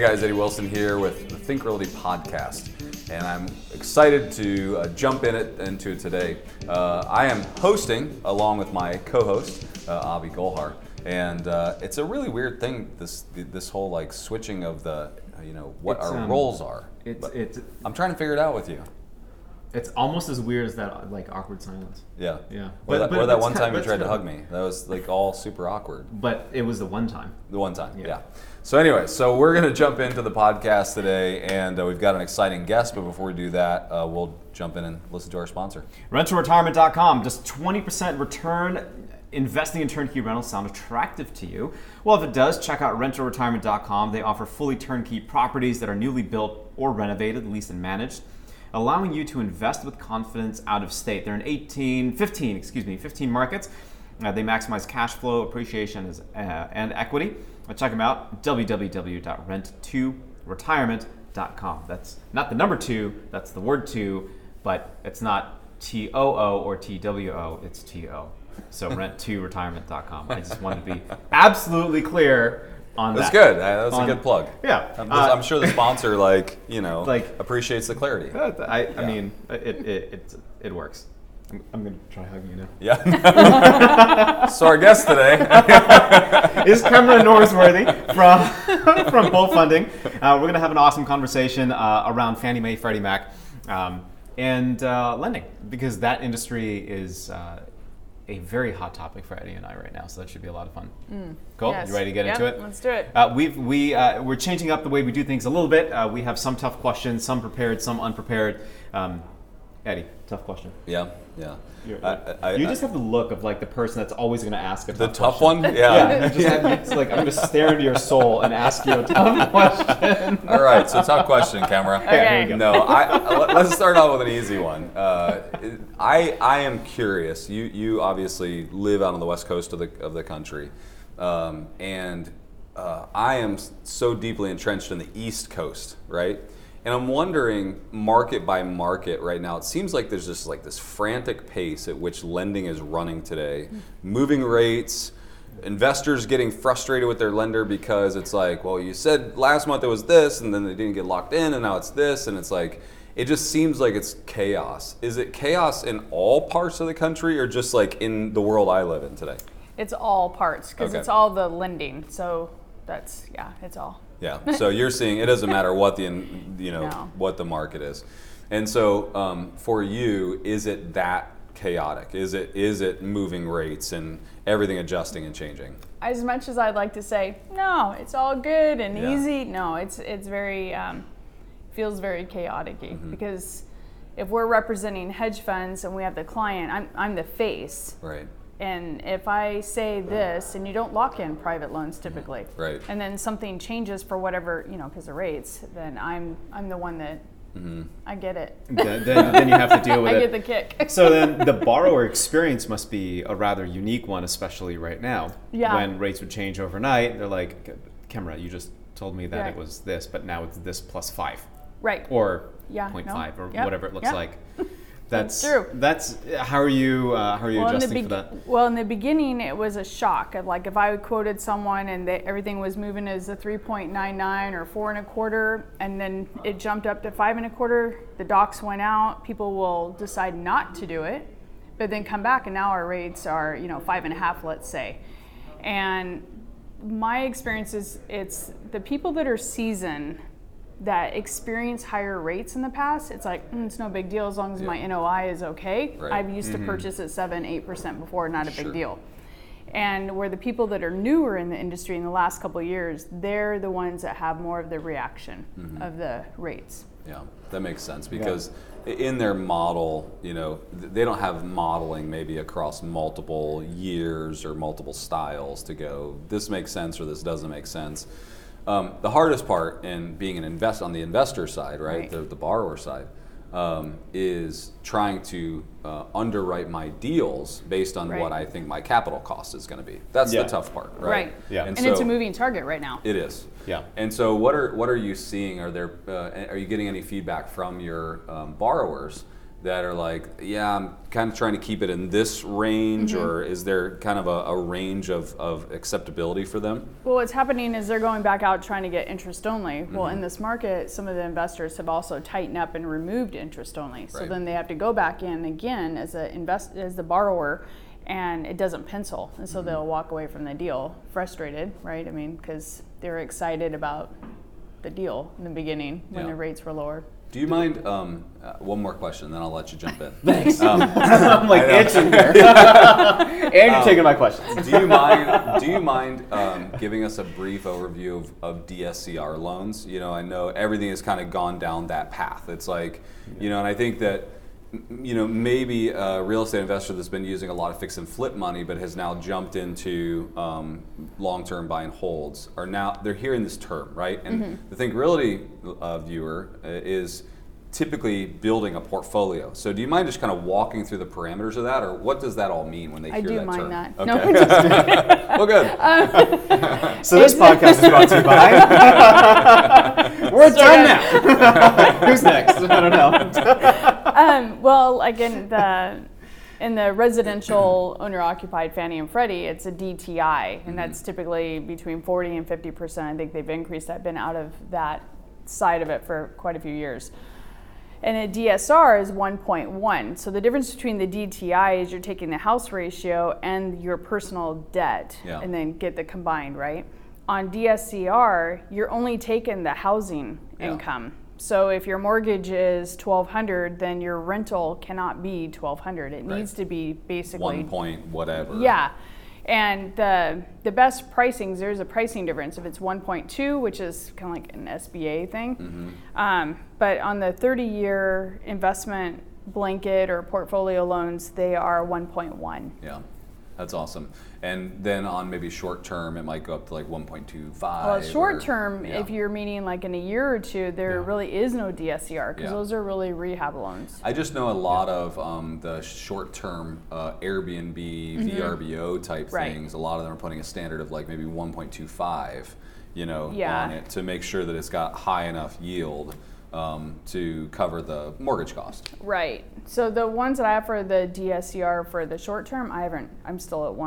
guys, Eddie Wilson here with the Think Realty podcast, and I'm excited to jump into it today. I am hosting along with my co-host, Avi Golhar, and it's a really weird thing, this whole like switching of the, what our roles are. I'm trying to figure it out with you. It's almost as weird as that like awkward silence. Yeah. But that one time you tried to hug me. That was like all super awkward. But it was the one time. The one time, yeah. So anyway, we're going to jump into the podcast today, and we've got an exciting guest. But before we do that, we'll jump in and listen to our sponsor. RentalRetirement.com. Does 20% return investing in turnkey rentals sound attractive to you? Well, if it does, check out RentalRetirement.com. They offer fully turnkey properties that are newly built or renovated, leased and managed, allowing you to invest with confidence out of state. They're in 15 markets. They maximize cash flow, appreciation, and equity. Check them out, www.rent2retirement.com. That's not the number 2, that's the word 2, but it's not TOO or TWO, it's TO. So rent2retirement.com. I just wanted to be absolutely clear on That's that. good. That's a good plug. Yeah. I'm sure the sponsor, appreciates the clarity. I mean, it works. I'm going to try hugging you now. Yeah. So our guest today is Cameron Norsworthy from Bull Funding. We're going to have an awesome conversation around Fannie Mae, Freddie Mac, and lending, because that industry is a very hot topic for Eddie and I right now, so that should be a lot of fun. Cool? Yes. You ready to get into it? Let's do it. We're changing up the way we do things a little bit. We have some tough questions, some prepared, some unprepared. Eddie, tough question. Yeah. You just have the look of like the person that's always going to ask a tough question. one? Yeah. It's like I'm going to stare into your soul and ask you a tough question. All right, so tough question, Camera. Okay. Here you go. No, let's start out with an easy one. I am curious. You obviously live out on the west coast of the country, and I am so deeply entrenched in the East Coast, right? And I'm wondering, market by market right now, it seems like there's just like this frantic pace at which lending is running today. Moving rates, investors getting frustrated with their lender because it's like, well, you said last month it was this, and then they didn't get locked in, and now it's this, and it's like, it just seems like it's chaos. Is it chaos in all parts of the country, or just like in the world I live in today? It's all parts, because it's all the lending. So that's, it's all. Yeah. So you're seeing it doesn't matter what what the market is, and so for you, is it that chaotic? Is it moving rates and everything adjusting and changing? As much as I'd like to say no, it's all good and easy. No, it's very feels very chaotic-y, because if we're representing hedge funds and we have the client, I'm the face. Right. And if I say this, and you don't lock in private loans typically, right, and then something changes for whatever, because of rates, then I'm the one that I get it. Then you have to deal with I it. get the kick. So then the borrower experience must be a rather unique one, especially right now. Yeah. When rates would change overnight, they're like, Kemra, you just told me that Right. it was this, but now it's this plus 5. Right. Or Yeah, 0.5 no. or Yep. whatever it looks Yep. like. That's true. That's how are you adjusting for that? Well, in the beginning, it was a shock. Of like if I quoted someone and everything was moving as a 3.99 or 4.25, and then it jumped up to 5.25. The docs went out. People will decide not to do it, but then come back, and now our rates are 5.5, let's say. And my experience is it's the people that are seasoned, that experience higher rates in the past. It's like, it's no big deal as long as my NOI is okay. Right. I've used to purchase at 7-8% before, not a big Sure. deal. And where the people that are newer in the industry in the last couple of years, they're the ones that have more of the reaction of the rates. Yeah, that makes sense, because in their model, they don't have modeling maybe across multiple years or multiple styles to go, this makes sense or this doesn't make sense. The hardest part in being on the investor side, right? The borrower side, is trying to underwrite my deals based on what I think my capital cost is going to be. That's the tough part, right? Right. Yeah. And it's a moving target right now. It is. Yeah. And so, what are you seeing? Are you getting any feedback from your borrowers that are like, yeah, I'm kind of trying to keep it in this range, or is there kind of a range of acceptability for them? Well, what's happening is they're going back out trying to get interest only. Well, in this market, some of the investors have also tightened up and removed interest only. So Right. then they have to go back in again as as the borrower, and it doesn't pencil, and so they'll walk away from the deal frustrated, right? I mean, because they're excited about the deal in the beginning when Yeah. the rates were lower. Do you mind, one more question, then I'll let you jump in. Thanks. I'm like itching here. And you're taking my questions. Do you mind giving us a brief overview of DSCR loans? You know, I know everything has kind of gone down that path. It's like, you know, and I think that, you know, maybe a real estate investor that's been using a lot of fix and flip money but has now jumped into long-term buy and holds are now, they're hearing this term, right? And the Thinkirility viewer is typically building a portfolio. So do you mind just kind of walking through the parameters of that, or what does that all mean when they hear that term? I do mind that. Okay. No, just Well, good. So this podcast is brought to you by. We're done now. Who's next? I don't know. well, like in the residential owner-occupied Fannie and Freddie, it's a DTI, and that's typically between 40 and 50%. I think they've increased. I've been out of that side of it for quite a few years. And a DSR is 1.1. So the difference between the DTI is you're taking the house ratio and your personal debt, and then get the combined, right? On DSCR, you're only taking the housing income. So if your mortgage is $1,200, then your rental cannot be $1,200. It needs to be basically 1 point whatever. Yeah. And the best pricings, there's a pricing difference. If it's 1.2, which is kind of like an SBA thing, but on the 30-year investment blanket or portfolio loans, they are 1.1. Yeah, that's awesome. And then on maybe short term, it might go up to like 1.25. Well, short term, if you're meaning like in a year or two, there really is no DSCR because those are really rehab loans. I just know a lot of the short term Airbnb, VRBO type things. A lot of them are putting a standard of like maybe 1.25, you know, on it to make sure that it's got high enough yield to cover the mortgage cost. Right. So the ones that I have for the DSCR for the short term, I'm still at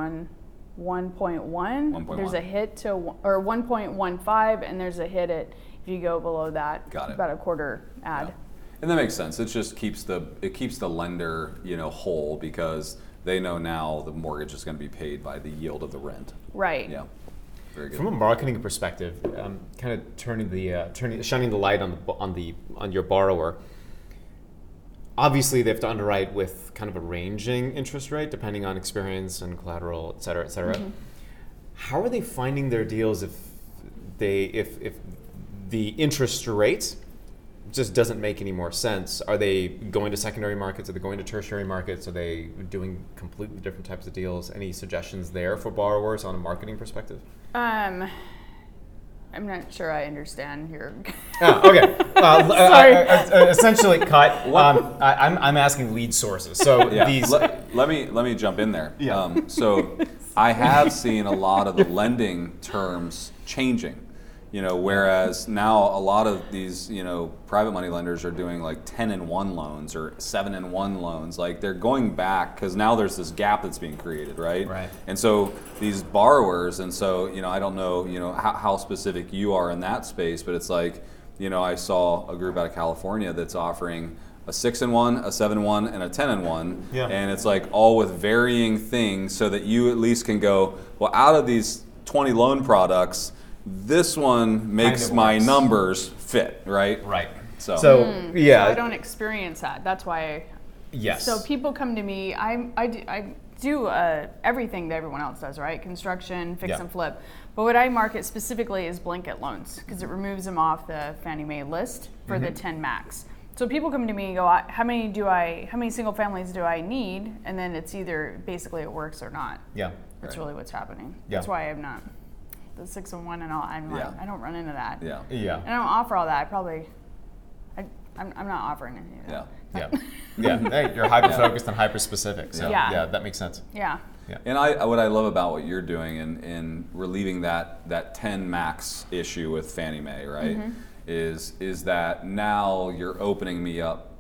1.1. There's a hit to, or 1.15, and there's a hit at, if you go below that, about a quarter add. Yeah. And that makes sense. It just keeps the lender, you know, whole because they know now the mortgage is going to be paid by the yield of the rent. Right. Yeah. Very good. From a marketing perspective, kind of shining the light on your borrower. Obviously, they have to underwrite with kind of a ranging interest rate depending on experience and collateral, et cetera, et cetera. How are they finding their deals if the interest rate just doesn't make any more sense? Are they going to secondary markets? Are they going to tertiary markets? Are they doing completely different types of deals? Any suggestions there for borrowers on a marketing perspective? I'm not sure I understand your. Okay. Sorry. Essentially, cut. I'm asking lead sources. So these. Let me jump in there. Yeah. So I have seen a lot of the lending terms changing. You know, whereas now a lot of these, you know, private money lenders are doing like 10-in-1 loans or 7-in-1 loans. Like they're going back because now there's this gap that's being created, right? Right. And so these borrowers, and so, you know, I don't know, you know, how specific you are in that space, but it's like, you know, I saw a group out of California that's offering a 6-in-1, a 7-in-1, and a 10-in-1. Yeah. And it's like all with varying things so that you at least can go, well, out of these 20 loan products, this one makes my numbers fit, right? Right. So So I don't experience that. That's why. Yes. So people come to me. I do everything that everyone else does, right? Construction, fix and flip. But what I market specifically is blanket loans because it removes them off the Fannie Mae list for the 10 max. So people come to me and go, how many single families do I need? And then it's either basically it works or not. Yeah. That's really what's happening. Yeah. That's why I'm not the 6-in-1 and all. I don't run into that. yeah. Yeah. And I don't offer all that. I'm not offering any of that. Yeah. Yeah. Hey, you're hyper focused and hyper specific. So Yeah. that makes sense. Yeah. And what I love about what you're doing in relieving that 10 max issue with Fannie Mae, right, is that now you're opening me up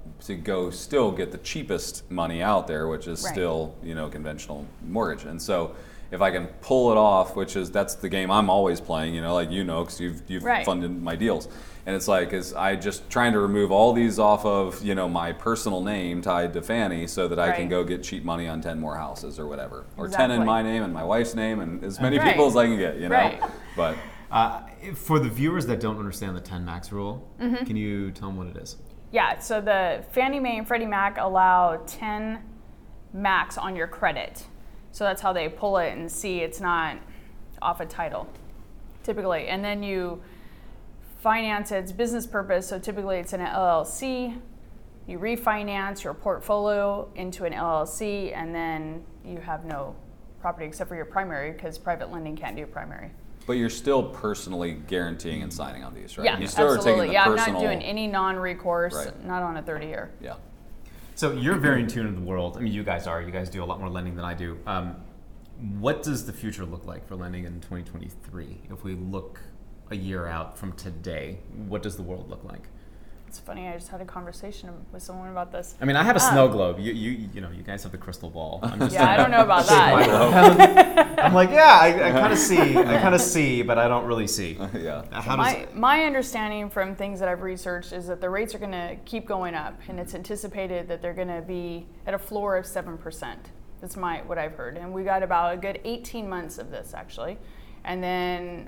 to go still get the cheapest money out there, which is Right. still, conventional mortgage. And so if I can pull it off, that's the game I'm always playing, like because you've Right. funded my deals. And it's like, is I just trying to remove all these off of, my personal name tied to Fannie so that I can Right. go get cheap money on 10 more houses or whatever. Or 10 in Exactly. my name and my wife's name and as many Right. people as I can get, Right. But For the viewers that don't understand the 10 max rule, Mm-hmm. can you tell them what it is? Yeah, so the Fannie Mae and Freddie Mac allow 10 max on your credit. So that's how they pull it and see it's not off a title, typically. And then you finance its business purpose, so typically it's an LLC. You refinance your portfolio into an LLC, and then you have no property except for your primary, because private lending can't do primary. But you're still personally guaranteeing and signing on these, right? Yeah, You still absolutely. are taking the Yeah, personal. I'm not doing any non-recourse, Right. not on a 30-year. Yeah. So you're very in tune with the world. I mean, you guys are. You guys do a lot more lending than I do. What does the future look like for lending in 2023? If we look a year out from today, what does the world look like? It's funny, I just had a conversation with someone about this. I mean, I have a snow globe. You guys have the crystal ball. I'm just Yeah, I don't know about that. I'm like, yeah, I kind of see. I kind of see, but I don't really see. Yeah. How does My understanding from things that I've researched is that the rates are going to keep going up, and it's anticipated that they're going to be at a floor of 7%. That's what I've heard, and we got about a good 18 months of this actually, and then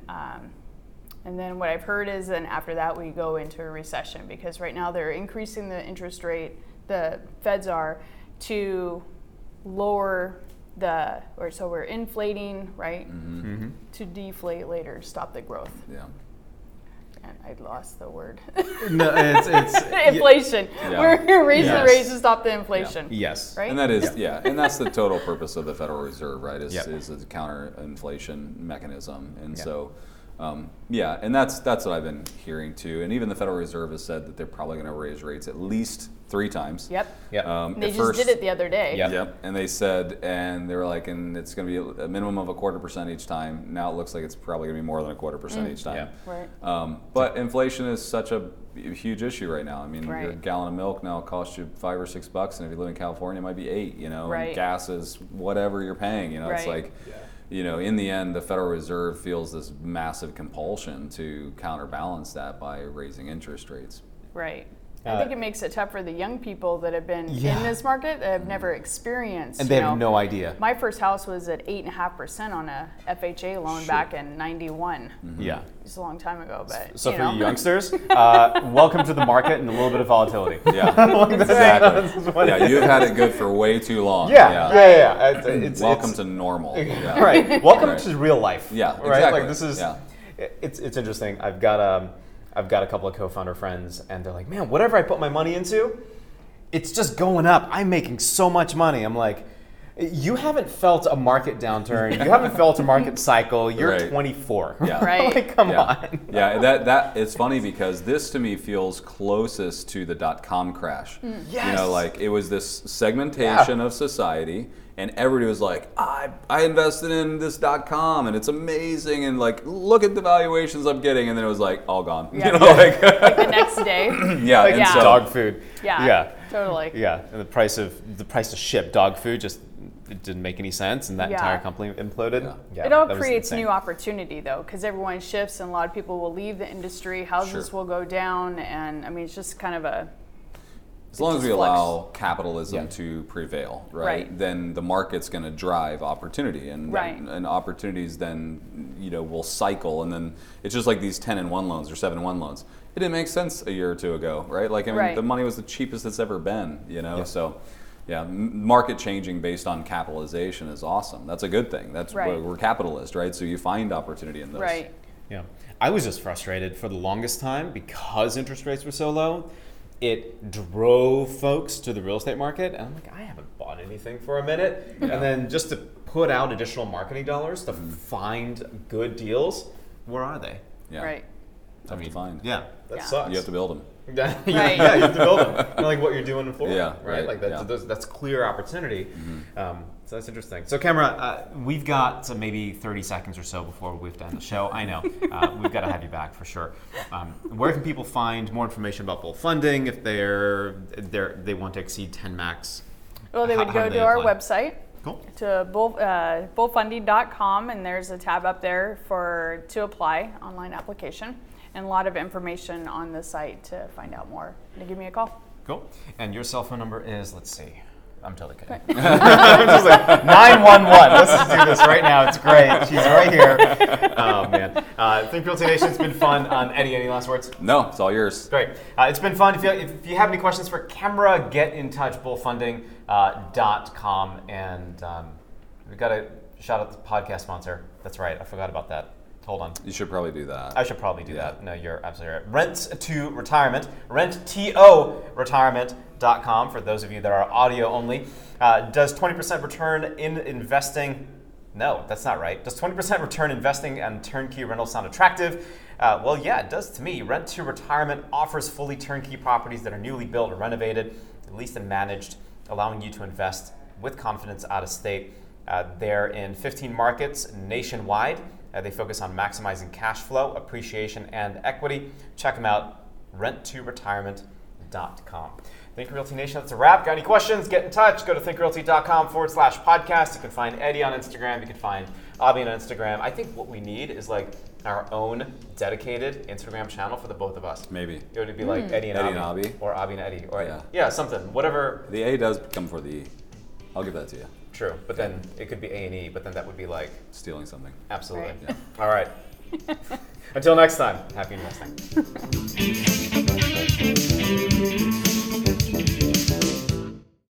what I've heard is then after that we go into a recession, because right now they're increasing the interest rate, the Feds are, to lower so we're inflating, right, to deflate later, stop the growth. Yeah. And I lost the word. no, it's Inflation. Yeah. We're raising the Yes. rates to stop the inflation. yes. Right? And that is, and that's the total purpose of the Federal Reserve, right? Is Yep. is a counter-inflation mechanism, and Yep. so, and that's what I've been hearing too. And even the Federal Reserve has said that they're probably going to raise rates at least 3 times. Yep. Yep. They at just first- did it the other day. Yep. Yep. And they said, and they were like, and it's going to be a minimum of 0.25% each time. Now it looks like it's probably going to be more than 0.25% each time. Yeah. Right. But inflation is such a huge issue right now. I mean, your Right. gallon of milk now costs you $5 or $6, and if you live in California, it might be $8. Right. And gas is whatever you're paying. It's Right. like, in the end, the Federal Reserve feels this massive compulsion to counterbalance that by raising interest rates. Right. I think it makes it tough for the young people that have been Yeah. in this market that have never experienced. And they have no idea. My first house was at 8.5% on a FHA loan back in '91. Yeah. It's a long time ago, but So you for know. you youngsters, welcome to the market and a little bit of volatility. Yeah, That's exactly. Yeah, you've had it good for way too long. Yeah. It's, Welcome to normal. Yeah. right. Welcome Right. to real life. Yeah, Right. exactly. Like this is. Yeah. It's interesting. I've got a couple of co-founder friends, and they're like, "Man, whatever I put my money into, it's just going up. I'm making so much money." I'm like, "You haven't felt a market downturn. You haven't felt a market cycle. You're Right. 24. Yeah. Right. Like, come Yeah. on." Yeah, that it's funny because this to me feels closest to the .com crash. Yes. Like it was this segmentation of society, and everybody was like, I invested in this .com and it's amazing, and like look at the valuations I'm getting, and then it was like all gone. Yeah. Like Like the next day. yeah, Like and Yeah. so dog food. Yeah. Yeah. Totally. Yeah. And the price to ship dog food just it didn't make any sense, and that Yeah. entire company imploded. Yeah. It all that was creates insane. new opportunity though, because everyone shifts and a lot of people will leave the industry. Houses Sure. will go down, and I mean it's just kind of a as long as we just flux. allow capitalism Yeah. to prevail, right? Right. Then the market's going to drive opportunity, and Right. and opportunities then will cycle, and then it's just like these 10-in-1 loans or 7-in-1 loans. It didn't make sense a year or two ago, right? Like I mean, Right. the money was the cheapest it's ever been, So. Yeah, market changing based on capitalization is awesome. That's a good thing. That's Right. we're capitalist, right? So you find opportunity in those. right. Yeah. I was just frustrated for the longest time because interest rates were so low. It drove folks to the real estate market. And I'm like, I haven't bought anything for a minute. Yeah. And then just to put out additional marketing dollars to find good deals, where are they? Yeah. Right. Tough to find. Yeah, that Yeah. sucks. You have to build them. Yeah, Right. yeah, you have to build them. Kind of like what you're doing in Florida, Yeah, right? right, Like that, yeah. that's clear opportunity. So that's interesting. So, Camera, we've got maybe 30 seconds or so before we have to end the show. I know we've got to have you back for sure. Where can people find more information about Bull Funding if they want to exceed 10 max? Well, they would How go do to they our apply? website, Cool. to bullfunding.com, and there's a tab up there to apply, online application, and a lot of information on the site to find out more. To give me a call. Cool. And your cell phone number is, let's see. I'm totally kidding. I'm just like, 911. Let's just do this right now. It's great. She's right here. Oh, man. Think Realty Nation, it's been fun. Eddie, any last words? No, it's all yours. Great. It's been fun. If you have any questions for Camera, get in touch, bullfunding.com. And we've got to shout out the podcast sponsor. That's right. I forgot about that. Hold on. You should probably do that. I should probably do that. No, you're absolutely right. Rent to Retirement. RentToRetirement.com for those of you that are audio only. Does 20% return in investing? No, that's not right. Does 20% return investing and turnkey rentals sound attractive? Well, yeah, it does to me. Rent to Retirement offers fully turnkey properties that are newly built or renovated, leased and managed, allowing you to invest with confidence out of state. They're in 15 markets nationwide. They focus on maximizing cash flow, appreciation, and equity. Check them out, renttoretirement.com. Think Realty Nation, that's a wrap. Got any questions? Get in touch. Go to thinkrealty.com/podcast. You can find Eddie on Instagram. You can find Abhi on Instagram. I think what we need is like our own dedicated Instagram channel for the both of us. Maybe. It would be like Eddie and Eddie Abhi. and Abhi. Or Abhi and Eddie. Or Yeah. something. Whatever. The A does come before the E. I'll give that to you. True. But then it could be A&E, but then that would be like, Stealing something. absolutely. Right. All right. Until next time, happy investing.